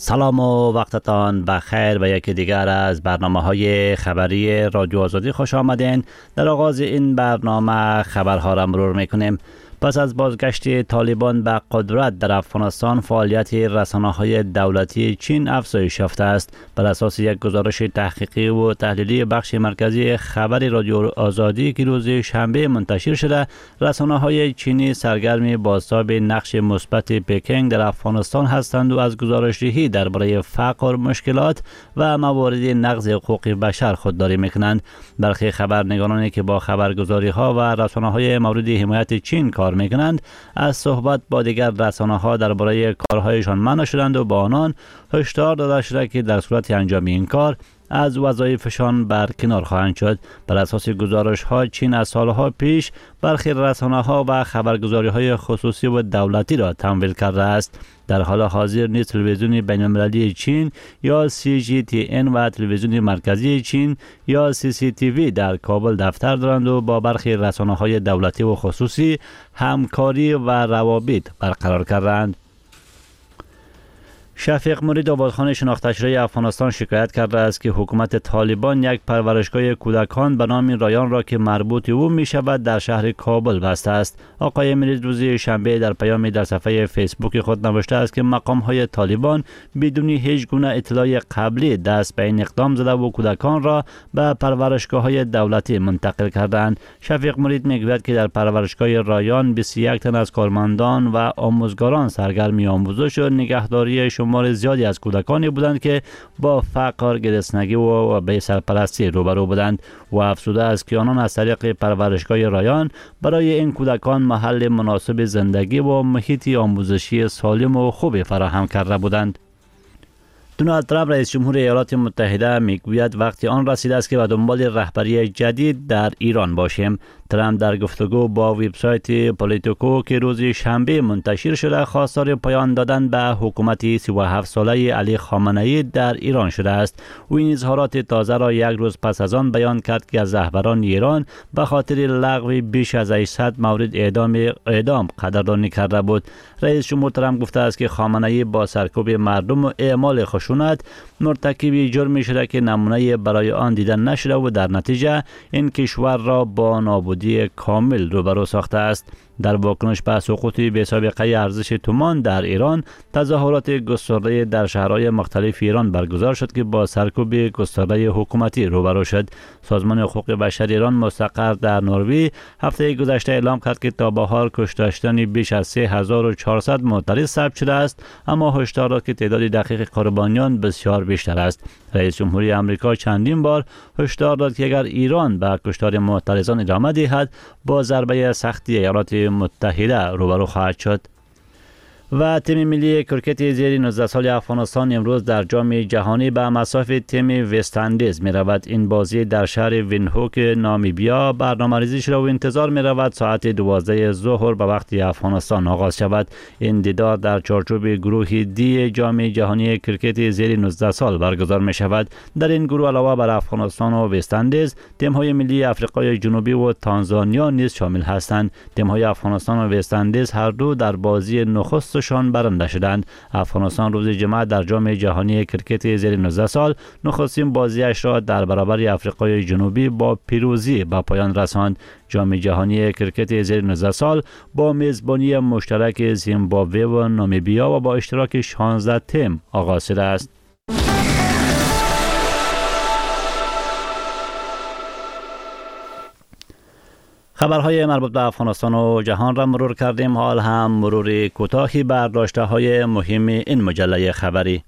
سلام و وقتتان بخیر به یکی دیگر از برنامه‌های خبری رادیو آزادی خوش آمدین. در آغاز این برنامه خبرها را مرور می‌کنیم. پس از بازگشت طالبان به قدرت در افغانستان، فعالیت رسانه‌های دولتی چین افزایش یافته است. بر اساس یک گزارش تحقیقی و تحلیلی بخش مرکزی خبر رادیو آزادی که روز شنبه منتشر شده، رسانه‌های چینی سرگرم بازتاب نقش مثبت پکینگ در افغانستان هستند و از گزارش‌دهی درباره فقر، مشکلات و موارد نقض حقوق بشر خودداری می‌کنند. برخی خبرنگارانی که با خبرگزاری‌ها و رسانه‌های مورد حمایت چین کار میکنند از صحبت با دیگر رسانه‌ها درباره کارهایشان منع شدند و با آنان هشدار داده شده که در صورت انجام این کار از وظایفشان برکنار خواهند شد. بر اساس گزارش‌ها، چین از سالها پیش برخی رسانه‌ها و خبرگزاری‌های خصوصی و دولتی را تمویل کرده است. در حال حاضر نیز تلویزیون بین‌المللی چین یا CGTN و تلویزیون مرکزی چین یا CCTV در کابل دفتر دارند و با برخی رسانه‌های دولتی و خصوصی همکاری و روابط برقرار کردند. شفیق مرید آبادخان شناخته شده افغانستان شکایت کرده است که حکومت طالبان یک پرورشگاه کودکان به نام رایان را که مربوط او می شود در شهر کابل بسته است. آقای مرید روز شنبه در پیامی در صفحه فیسبوک خود نوشته است که مقام های طالبان بدون هیچ گونه اطلاع قبلی دست به این اقدام زده و کودکان را به پرورشگاه های دولتی منتقل کردند. شفیق مرید می گوید که در پرورشگاه رایان 21 تن از کارمندان و آموزگاران سرگرم آموزش و نگهداری شمار زیادی از کودکانی بودند که با فقر، گرسنگی و بی سرپرستی روبرو بودند و افزوده است که آنان از طریق پرورشگاه رایان برای این کودکان محل مناسب زندگی و محیط آموزشی سالم و خوبی فراهم کرده بودند. دونالد ترامپ رئیس جمهور ایالات متحده میگوید وقتی آن رسیده است که به دنبال رهبری جدید در ایران باشیم. ترامپ در گفتگو با وبسایت پولیتیکو که روز شنبه منتشر شده خواستار پایان دادن به حکومت 37 ساله علی خامنه‌ای در ایران شده است. او این اظهارات تازه را یک روز پس از آن بیان کرد که از رهبران ایران به خاطر لغو بیش از 800 مورد اعدام قدردانی کرده بود. رئیس جمهور ترامپ گفته است که خامنه‌ای با سرکوب مردم و اعمال خشونت مرتکب جرمی شده که نمونه برای آن دیدن نشده و در نتیجه این کشور را با نابودی کامل روبرو ساخته است. در واکنش به سقوط بی‌سابقه ارزش تومان در ایران، تظاهرات گسترده در شهرهای مختلف ایران برگزار شد که با سرکوب گسترده حکومتی روبرو شد. سازمان حقوق بشر ایران مستقر در نروژ هفته گذشته اعلام کرد که تا بهار کشته بیش از 3400 معترض ثبت شده است، اما هشدار داد که تعداد دقیق قربانیان بسیار بیشتر است. رئیس جمهوری آمریکا چندین بار هشدار داد که اگر ایران به کشتار معترضان ادامه دهد با ضربه سختی ایالات متحده روبرو خواهد شد. و تیم ملی کرکت زیر 19 سال افغانستان امروز در جام جهانی به مصاف تیم وست اندیز می رود. این بازی در شهر ویندهوک نامیبیا برنامه‌ریزی شده و انتظار می رود ساعت 12 ظهر به وقت افغانستان آغاز شود. این دیدار در چارچوب گروه دی جام جهانی کرکت زیر 19 سال برگزار می شود. در این گروه علاوه بر افغانستان و وست اندیز، تیم های ملی آفریقای جنوبی و تانزانیا نیز شامل هستند. تیم های افغانستان و وست اندیز هر دو در بازی نخست شان برنده شدند. افغانستان روز جمعه در جام جهانی کرکت زیر 19 سال نخستین بازیش را در برابر آفریقای جنوبی با پیروزی به پایان رساند. جام جهانی کرکت زیر 19 سال با میزبانی مشترک زیمبابوه و نامیبیا و با اشتراک 16 تیم آغاز شده است. خبرهای مربوط به افغانستان و جهان را مرور کردیم. حال هم مرور کوتاهی بر داشته‌های مهم این مجله خبری.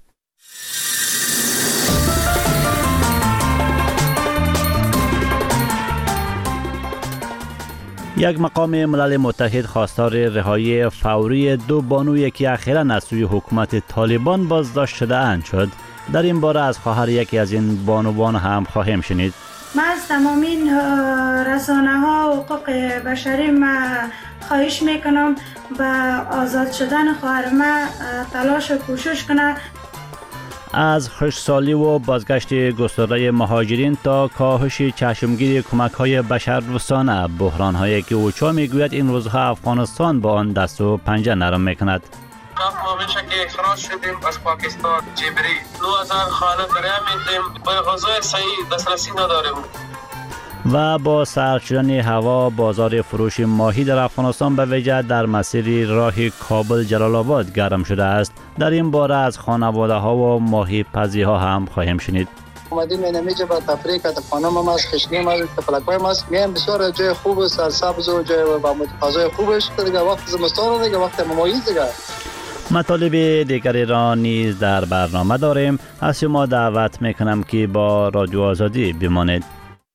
یک مقام ملل متحد خواستار رهایی فوری دو بانویی که اخیراً از سوی حکومت طالبان بازداشت شده اند شد. در این باره از خواهر یکی از این بانوان هم خواهیم شنید. من از تمام این رسانه ها و حقوق بشری خواهش میکنم به آزاد شدن خواهر من تلاش و کوشش کنه. از خوشسالی و بازگشت گسترده مهاجرین تا کاهش چشمگیر کمک‌های بشردوستانه، بحران‌هایی که اوچا میگوید این روزها افغانستان با آن دست و پنجه نرم میکند. ما میشه که اخراج شدیم از پاکستان جبری 2000 خانه کرایه میدیم به غذای صحیح دسترسی نداریم. و با سرد شدن هوا بازار فروش ماهی در افغانستان به ویژه در مسیر راه کابل جلال آباد گرم شده است. در این باره از خانواده ها و ماهی پزی ها هم خواهیم شنید. اومدیم اینمیجا با تفریح که خانه ما است، خشنی ما است، تفلکای ما است. میام بسیار جای خوب و سرسبز و جای با متفاضل خوبش دیگه وقت زمستان دیگه وقت ممایز دیگه. مطالب دیگری را نیز در برنامه داریم. از شما دعوت میکنم که با رادیو آزادی بمانید.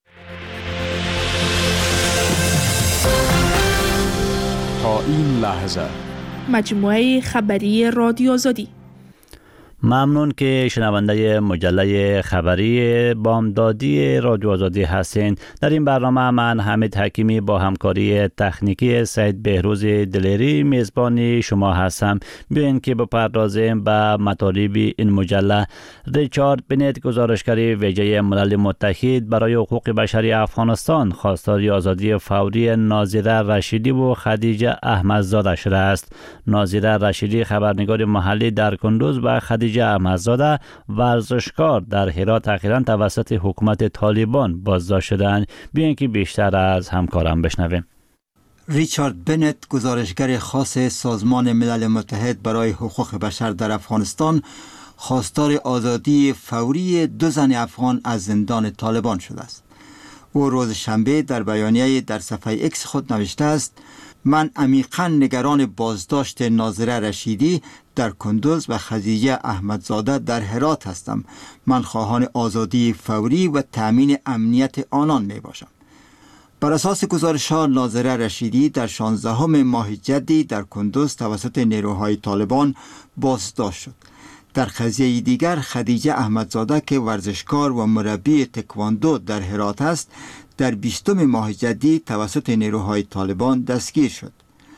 تا این لحظه مجموعه خبری رادیو آزادی. ممنون که شنونده مجله خبری بامدادی رادیو آزادی هستین. در این برنامه من حمید حکیمی با همکاری تکنیکی سید بهروز دلیری میزبان شما هستم. بیاین که بپردازیم به مطالب این مجله. ریچارد بنت، گزارشگر ویژه ملل متحد برای حقوق بشری افغانستان، خواستار آزادی فوری ناظره رشیدی و خدیجه احمدزاده شده است. ناظره رشیدی خبرنگار محلی در کندوز و خدیجه احمدزاده ورزشکار در هرات اخیراً توسط حکومت طالبان بازداشت شدند. بیاین که بیشتر از همکارم بشنویم. ریچارد بنت، گزارشگر خاص سازمان ملل متحد برای حقوق بشر در افغانستان، خواستار آزادی فوری 2 زن افغان از زندان طالبان شده است. او روز شنبه در بیانیه در صفحه ایکس خود نوشته است: من عمیقاً نگران بازداشت ناظره رشیدی در کندوز و خدیجه احمدزاده در هرات هستم. من خواهان آزادی فوری و تأمین امنیت آنان می باشم. بر اساس گزارش‌ها، ناظره رشیدی در 16 ماه جدی در کندوز توسط نیروهای طالبان بازداشت شد. در قضیه دیگر، خدیجه احمدزاده که ورزشکار و مربی تکواندو در هرات است، در 20 ماه جدی توسط نیروهای طالبان دستگیر شد.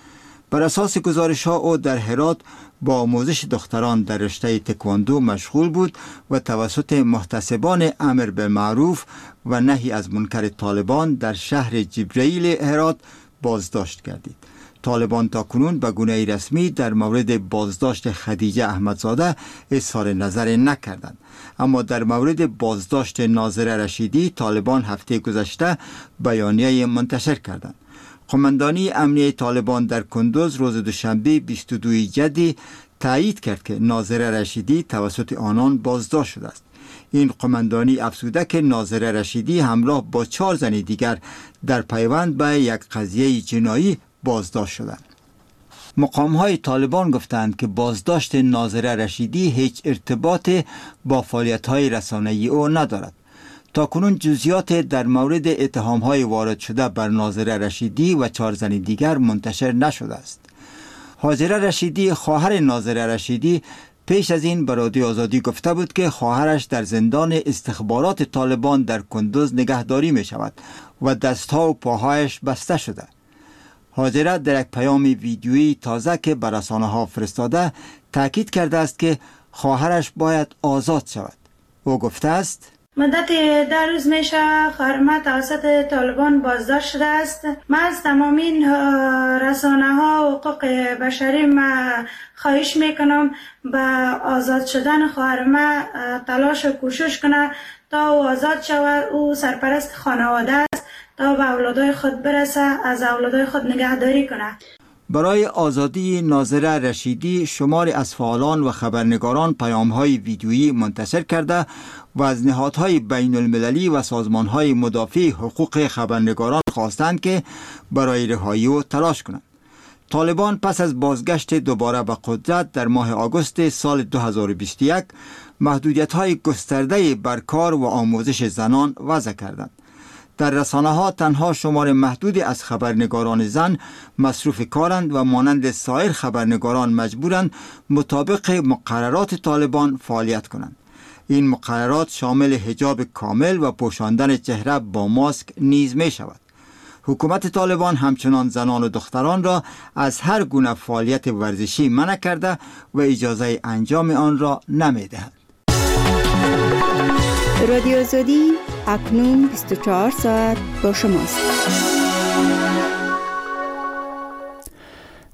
بر اساس گزارش‌ها او در هرات با آموزش دختران در رشته تکواندو مشغول بود و توسط محتسبان امر بالمعروف و نهی از منکر طالبان در شهر جبرئیل هرات بازداشت گردید. طالبان تاکنون به گونه رسمی در مورد بازداشت خدیجه احمدزاده اظهار نظر نکردند، اما در مورد بازداشت ناظره رشیدی طالبان هفته گذشته بیانیه منتشر کردند. قماندانی امنیه طالبان در کندوز روز دوشنبه 22 جدی تایید کرد که ناظره رشیدی توسط آنان بازداشت شده است. این قماندانی افزوده که ناظره رشیدی همراه با 4 زن دیگر در پیوند به یک قضیه جنایی بازداشت شدند. مقام‌های طالبان گفتند که بازداشت ناظره رشیدی هیچ ارتباط با فعالیت‌های رسانه‌ای او ندارد. تاکنون جزئیات در مورد اتهام‌های وارد شده بر ناظره رشیدی و 4 زن دیگر منتشر نشده است. هاجره رشیدی، خواهر ناظره رشیدی، پیش از این به رادیو آزادی گفته بود که خواهرش در زندان استخبارات طالبان در کندوز نگهداری می شود و دستها و پاهایش بسته شده. هاجره در یک پیام ویدیویی تازه که به رسانه‌ها فرستاده تاکید کرده است که خواهرش باید آزاد شود. او گفته است: مدت 10 روز میشه خواهر ما توسط طالبان بازداشت شده است. من از تمامی رسانه ها و حقوق بشری ما خواهش میکنم به آزاد شدن خواهر ما تلاش و کوشش کنه تا او آزاد شود. او سرپرست خانواده است، تا به اولادای خود برسه، از اولادای خود نگهداری کنه. برای آزادی ناظره رشیدی شماری از فعالان و خبرنگاران پیام‌های ویدیویی منتشر کرده و از نهادهای بین المللی و سازمان‌های مدافع حقوق خبرنگاران خواستند که برای رهایی او تلاش کنند. طالبان پس از بازگشت دوباره به قدرت در ماه آگوست سال 2021 محدودیت‌های گسترده بر کار و آموزش زنان وضع کردند. در رسانه‌ها تنها شمار محدودی از خبرنگاران زن مصروف کارند و مانند سایر خبرنگاران مجبورند مطابق مقررات طالبان فعالیت کنند. این مقررات شامل حجاب کامل و پوشاندن چهره با ماسک نیز می شود. حکومت طالبان همچنان زنان و دختران را از هر گونه فعالیت ورزشی منع کرده و اجازه انجام آن را نمی دهد. رادیو آزادی اکنون 24 ساعت با شماست.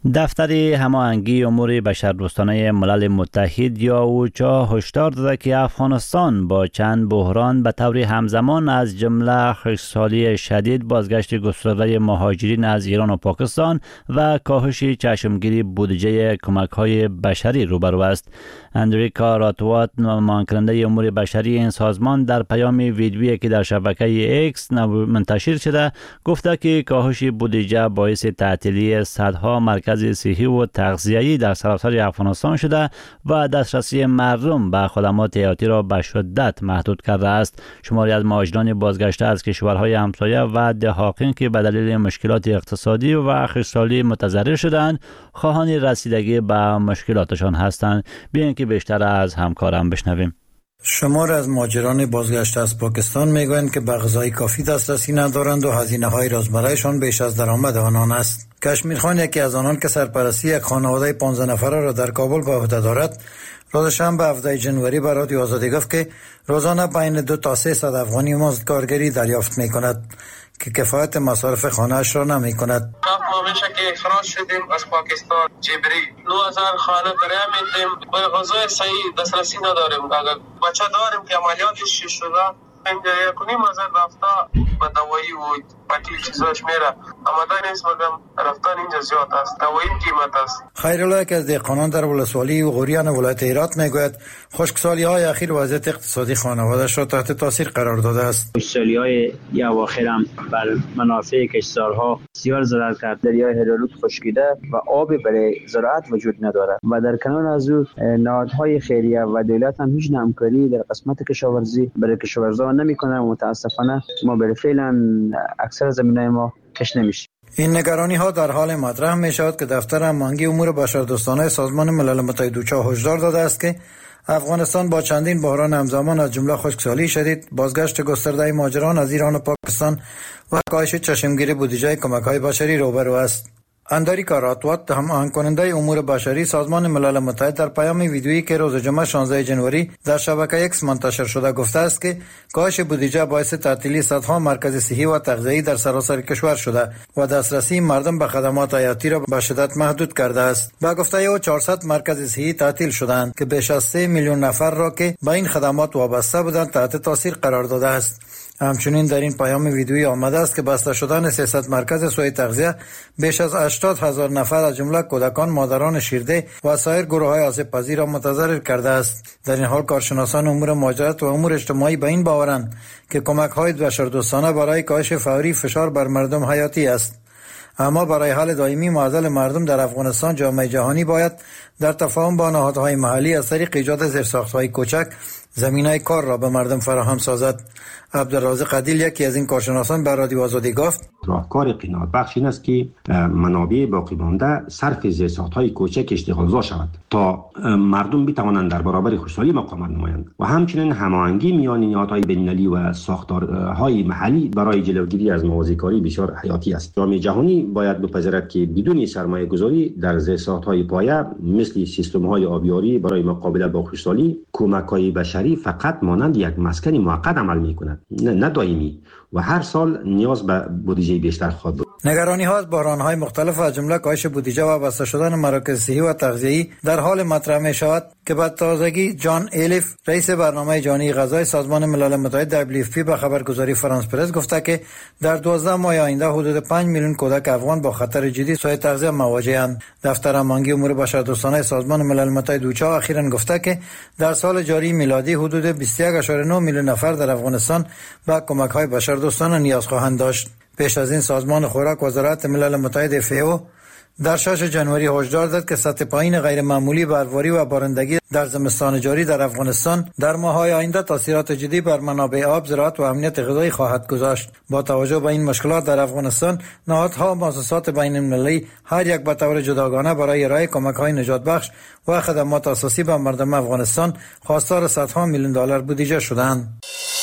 دفتر هماهنگی امور بشردوستانه ملل متحد یا اوچا هشدار داده که افغانستان با چند بحران به طور همزمان از جمله خشکسالی شدید، بازگشت گسترده مهاجرین از ایران و پاکستان و کاهش چشمگیری بودجه کمک‌های بشری روبرو است. اندریکا راتوات، نماینده کننده امور بشری این سازمان، در پیام ویدیویی که در شبکه ایکس منتشر شده گفته که کاهش بودجه باعث تعطیلی صدها مرکز صحی و تغذیه‌ای در سراسر افغانستان شده و دسترسی مردم به خدمات حیاتی را به شدت محدود کرده است. شماری از مهاجران بازگشته از کشورهای همسایه و دهاقین که به دلیل مشکلات اقتصادی و خشکسالی متضرر شدند، خواهان رسیدگی به مشکلاتشان هستند. بیاین که بیشتر از همکارم بشنویم. شمار از مهاجران بازگشته از پاکستان میگویند که به غذای کافی دسترسی ندارند و هزینه‌های روزمرهشان بیش از درآمد آنان است. کشمیر خان، یکی از آنان که سرپرستی یک خانواده 15 نفره را در کابل به عهده دارد، روز شنبه 17 جنوری به رادیو آزادی گفت که روزانه بین 2 تا 300 افغانی مزد کارگری دریافت می‌کند که کفایت مصارف خانه‌اش را نمی‌کند. ما میشه که اخراج شدیم از پاکستان جبری 9000 خانه برای میدیم و غذای صحیح دسترسی نداریم. اگر بچه داریم که عملیاتش شده اینجا یکنیم از رفته به دوایی و پتی چیزاش میره آمده نیست، مگم رفتن اینجا زیاد است، دوایی قیمت است. خیرالله که از دهقانان در ولسوالی و غوریان ولایت هرات میگوید خشکسالی‌های اخیر وضعیت اقتصادی خانواده‌اش را تحت تاثیر قرار داده است. خشکسالی‌های اواخر هم بر منافع کشاورزها بسیار ضرر کرد. دریای هرالود خشکیده و آب برای زراعت وجود ندارد و در کنار از او نهادهای خیریه و دولت هم هیچ همکاری در قسمت کشاورزی برای کشاورزان نمی‌کنند و متاسفانه ما بالفعل اکثر زمینای ما کش نمیشه. این نگرانی ها در حال مطرح می شود که دفتر هماهنگی امور بشردوستانه سازمان ملل متحد اوچا هشدار داده است که افغانستان با چندین بحران همزمان از جمله خشکسالی شدید، بازگشت گسترده مهاجران از ایران و پاکستان و کاهش چشمگیری بودجه کمک‌های بشری روبرو است. اندریکا راتوات، هماهنگ کننده امور بشری سازمان ملل متحد، در پیام ویدیویی که روز جمعه 16 جنوری در شبکه ایکس منتشر شده گفته است که کاهش بودجه باعث تعطیلی صدها مرکز صحی و تغذیه‌ای در سراسر کشور شده و دسترسی مردم به خدمات حیاتی را به شدت محدود کرده است. با گفته او 400 مرکز صحی تعطیل شدند که بیش از 3 میلیون نفر را که به این خدمات وابسته بودند تحت تاثیر قرار داده است. همچنین در این پیام ویدیویی آمده است که بسته شدن 300 مرکز سوی تغذیه بیش از 80,000 نفر از جمله کودکان، مادران شیرده و سایر گروه‌های آسیب‌پذیر را متضرر کرده است. در این حال کارشناسان امور مهاجرت و امور اجتماعی به این باورند که کمک‌های بشردوستانه برای کاهش فوری فشار بر مردم حیاتی است. اما برای حل دائمی معضل مردم در افغانستان، جامعه جهانی باید در تفاهم با نهادهای محلی از طریق ایجاد زیرساخت‌های کوچک زمینه کار را به مردم فراهم سازد. عبدالرازق عدیل، یکی از این کارشناسان، به رادیو آزادی گفت راهکار قناعت بخش این است که منابع باقی مانده صرف زیرساخت‌های کوچک اشتغالزا شود تا مردم بتوانند در برابر خشکسالی مقاومت نمایند و همچنین هماهنگی میان نهادهای بین‌المللی و ساختارهای محلی برای جلوگیری از موازیکاری بسیار حیاتی است. جامعه جهانی باید بپذیرد که بدون سرمایه‌گذاری در زیرساخت‌های پایه مثل سیستم‌های آبیاری برای مقابله با خشکسالی، کمک‌های بشری فقط مانند یک مسکن موقت عمل می‌کند، نه دائمی، و هر سال نیاز به بودجه بیشتر خواهد بود. نگرانی ها از بحران‌های مختلف از جمله کاهش بودجه و بسته شدن مراکز صحی و تغذیه‌ای در حال مطرح می شود که به تازگی جان الیف، رئیس برنامه جهانی غذای سازمان ملل متحد WFP، به خبرگزاری فرانس پرس گفته که در 12 ماه آینده حدود 5 میلیون کودک افغان با خطر جدی سوء تغذیه مواجه‌اند. دفتر هماهنگی امور بشردوستانه سازمان ملل متحد اوچا اخیراً گفته که در سال جاری میلادی حدود 21.9 میلیون نفر در افغانستان به کمک‌های بشردوستانه نیاز خواهند داشت. پیش از این سازمان خوراک و زراعت ملل متحد FAO در 6 جنوری هشدار داد که سطح پایین غیر معمولی برواری و بارندگی در زمستان جاری در افغانستان در ماه‌های آینده تاثیرات جدی بر منابع آب، زراعت و امنیت غذایی خواهد گذاشت. با توجه به این مشکلات در افغانستان، نهادها و مؤسسات بین‌المللی هر یک به طور جداگانه برای ارائه کمک‌های نجات بخش و خدمات اساسی به مردم افغانستان خواستار صدها میلیون دلار بودجه شدند.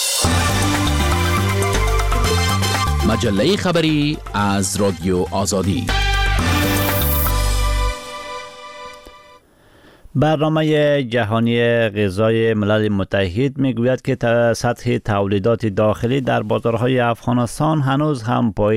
مجله خبری از رادیو آزادی. برنامه جهانی غذای ملل متحد میگوید که سطح تولیدات داخلی در بازارهای افغانستان هنوز هم پایین